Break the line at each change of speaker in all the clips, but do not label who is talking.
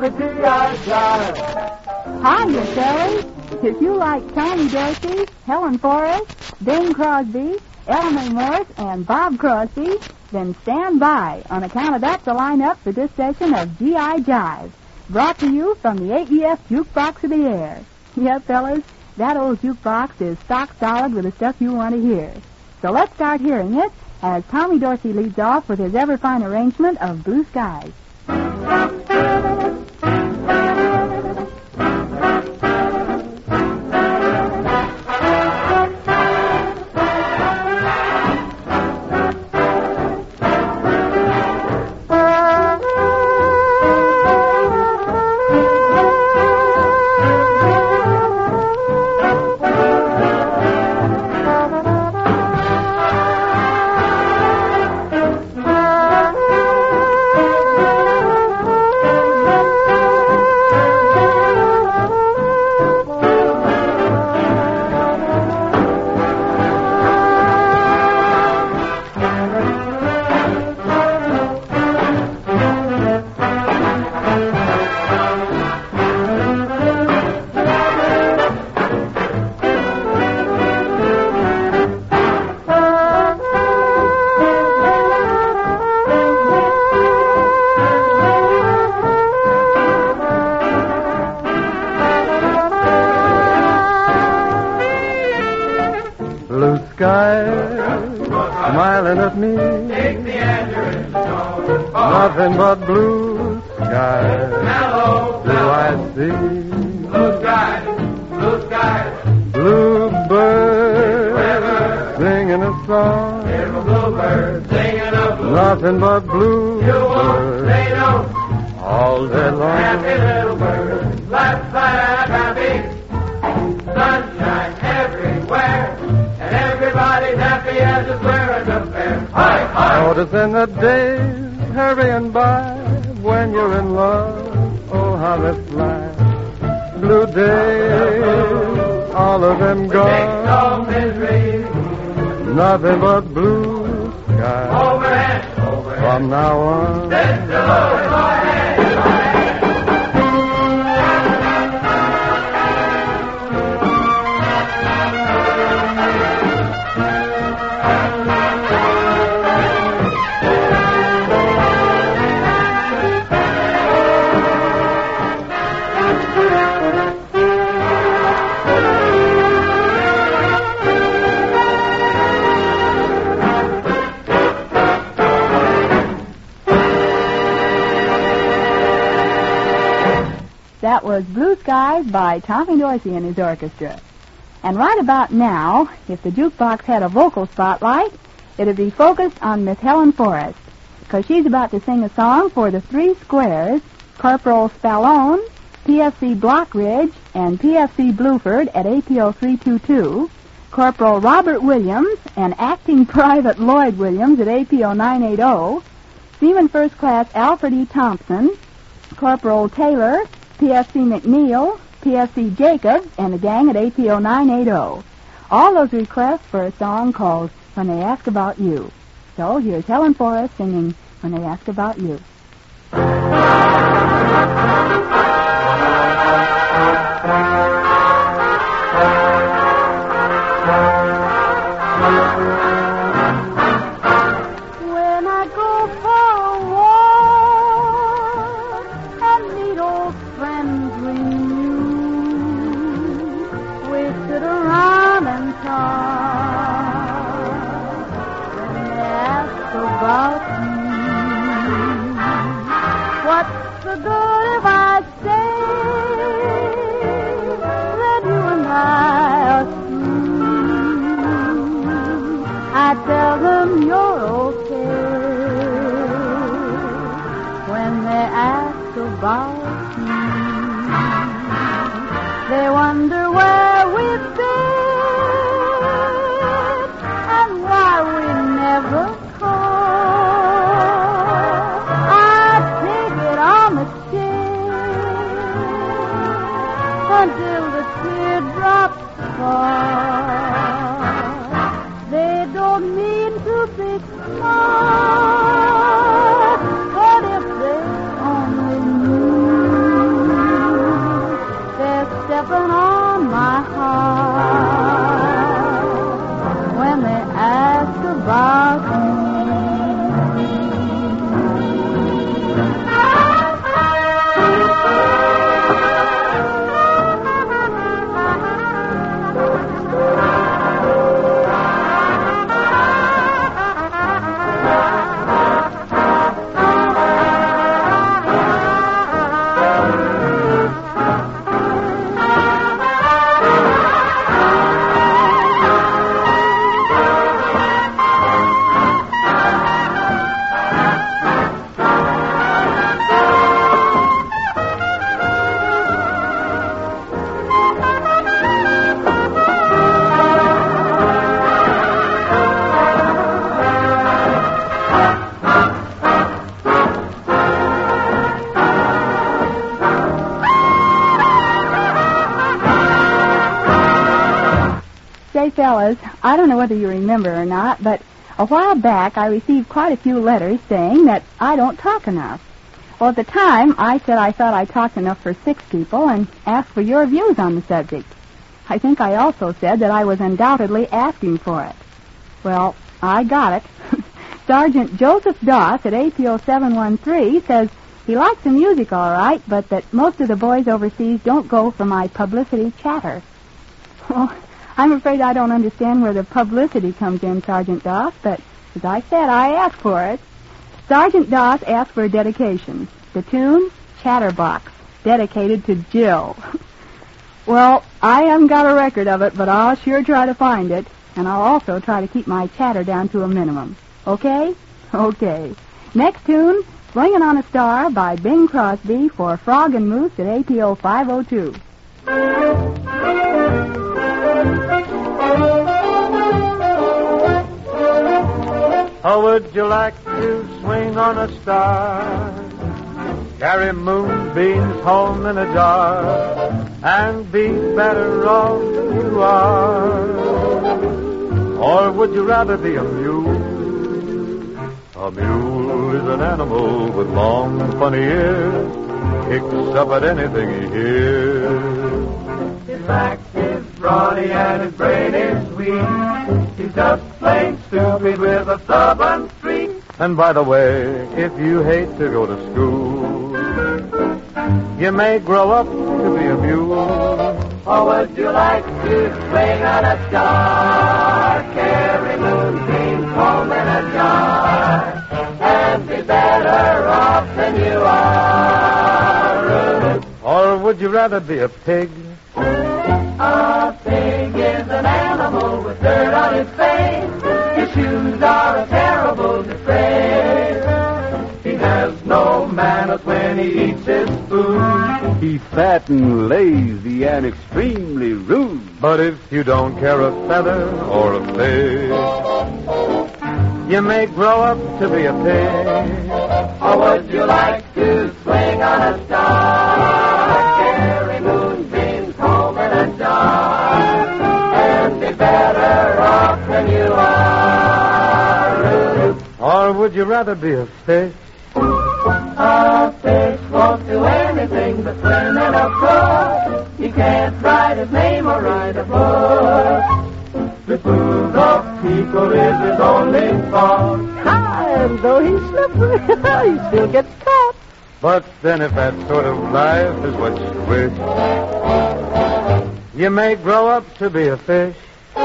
the G.I. Jive.
Hi, you fellas. If you like Tommy Dorsey, Helen Forrest, Bing Crosby, Elmer Morse, and Bob Crosby, then stand by. On account of that's the lineup for this session of G.I. Jive. Brought to you from the AEF Jukebox of the Air. Yep, fellas, that old jukebox is stock solid with the stuff you want to hear. So let's start hearing it as Tommy Dorsey leads off with his ever-fine arrangement of Blue Skies.
Smiling at me, nothing but blue skies. Do I see
Blue skies, blue skies,
bluebird singing a song?
here's a bluebird singing a blue.
Nothing but blue
You won't say no,
all day
happy
long.
little bird, left side happy, sunshine everywhere, and everybody's happy as it's wearing the fair. Hi, hi.
Noticing the days hurrying by when you're in love. Oh, how they fly. Blue days, all of them
Take
gone.
no misery,
Nothing but blue skies
overhead, overhead.
from now on.
Let's go, overhead.
That was Blue Skies by Tommy Dorsey and his orchestra. And right about now, if the jukebox had a vocal spotlight, it'd be focused on Miss Helen Forrest, because she's about to sing a song for the Three Squares, Corporal Spallone, PFC Blockridge, and PFC Bluford at APO 322, Corporal Robert Williams and Acting Private Lloyd Williams at APO 980, Seaman First Class Alfred E. Thompson, Corporal Taylor, PFC McNeil, PFC Jacob, and the gang at APO 980. All those requests for a song called When They Ask About You. So here's Helen Forrest singing When They Ask About You.
When I go for a walk and meet old friends renew, we sit around and talk and ask about you. What's the good if I say that you and I are through? I tell them you're okay when they ask about you. They wonder where we've been and why we never call. I take it on the chin until the teardrops fall. They don't mean to be smart, but if they only knew
Say, fellas, I don't know whether you remember or not, but a while back I received quite a few letters saying that I don't talk enough. Well, at the time, I said I thought I talked enough for 6 people and asked for your views on the subject. I think I also said that I was undoubtedly asking for it. Well, I got it. Sergeant Joseph Doss at APO 713 says he likes the music all right, but that most of the boys overseas don't go for my publicity chatter. Well, I'm afraid I don't understand where the publicity comes in, Sergeant Doss, but as I said, I asked for it. Sergeant Doss asked for a dedication. The tune, Chatterbox, dedicated to Jill. Well, I haven't got a record of it, but I'll sure try to find it, and I'll also try to keep my chatter down to a minimum. Okay? Okay. Next tune, Swingin' on a Star by Bing Crosby for Frog and Moose at APO 502.
How would you like to swing on a star? Carry moonbeams home in a jar and be better off than you are? Or would you rather be a mule? A mule is an animal with long, funny ears, kicks up at anything he hears.
His back is brawny and his brain is weak. He's just plain stupid with a stubborn streak.
And by the way, if you hate to go to school, you may grow up to be a mule.
Or would you like to swing on a star, carry moonbeams home in a jar, and be better off than you are?
Or would you rather be a pig?
A pig is an animal with dirt on his face. His shoes are a terrible disgrace. He has no manners when he eats his food.
He's fat and lazy and extremely rude.
But if you don't care a feather or a fish, you may grow up to be a pig.
Or would you like to swing on a star, carry moonbeams home in a jar, and be better off than you are?
Or would you rather be a fish?
A fish won't do anything but swim in a brook. He can't write his name or write a book. The food of people is his only fault.
And though he's slippery, he still gets caught.
But then if that sort of life is what you wish, you may grow up to be a fish.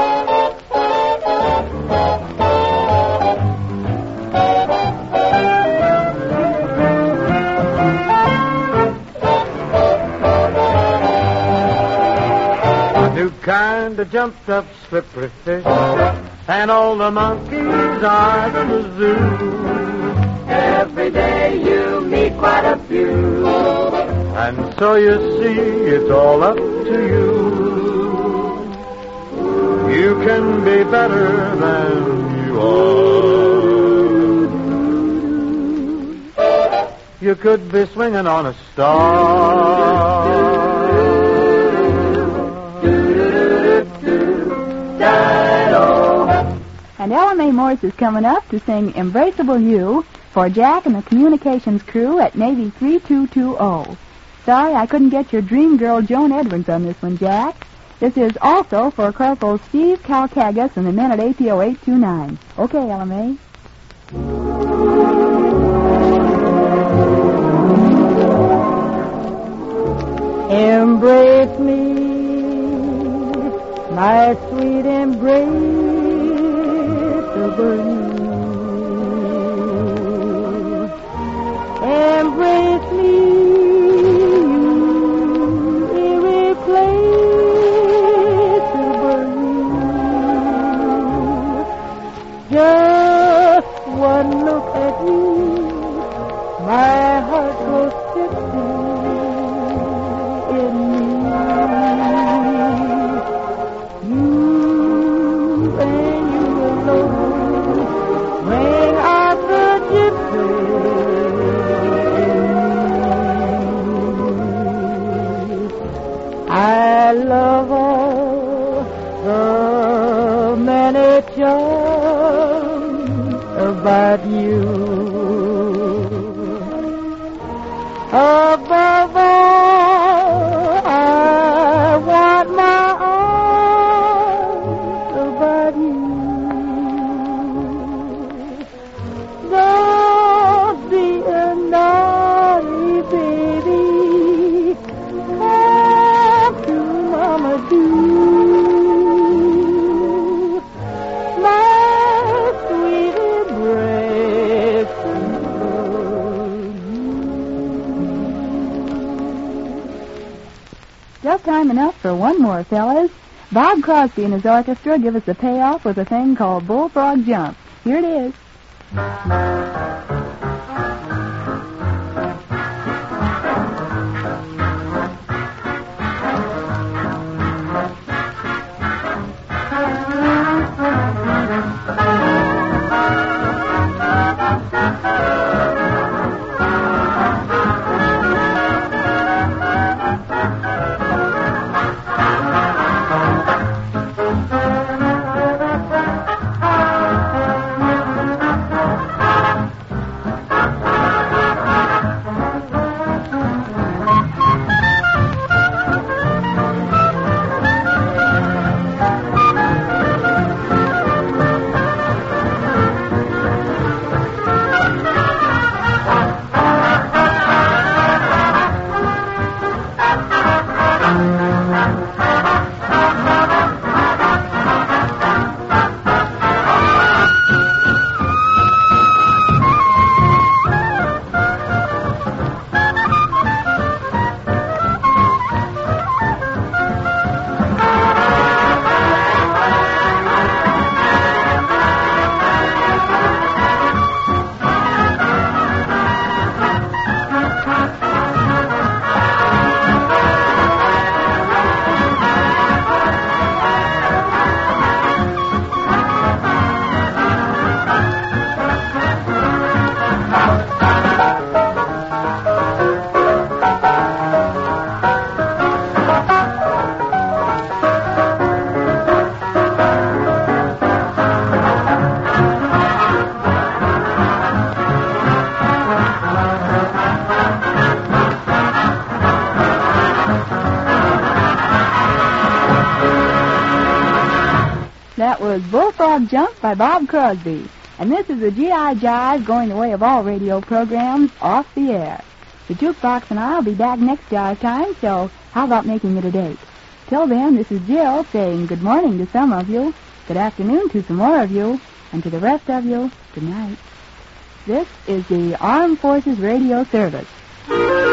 Kind of jumped up slippery fish, and all the monkeys are in the zoo.
Every day you meet quite a few.
And so you see, it's all up to you. You can be better than you are. You could be swinging on a star.
And Ella Mae Morse is coming up to sing Embraceable You for Jack and the communications crew at Navy 3220. Sorry I couldn't get your dream girl Joan Edwards on this one, Jack. This is also for Corporal Steve Kalkagas and the men at APO 829. Okay, Ella Mae.
Embrace me, my sweet embrace. Embrace me, you irreplaceable. Just one look at you, my heart goes tipsy in me. You and you alone bring out the gypsy in me. I love all the so many charms about you. Above all, I want my arms about you. Don't be a naughty baby. Have to, Mama, do. My sweet embrace.
Just time enough for one more, fellas. Bob Crosby and his orchestra give us the payoff with a thing called Bullfrog Jump. Here it is. That was Bullfrog Jump by Bob Crosby. And this is the G.I. Jive going the way of all radio programs off the air. The Jukebox and I will be back next Jive time, so how about making it a date? Till then, this is Jill saying good morning to some of you, good afternoon to some more of you, and to the rest of you, good night. This is the Armed Forces Radio Service.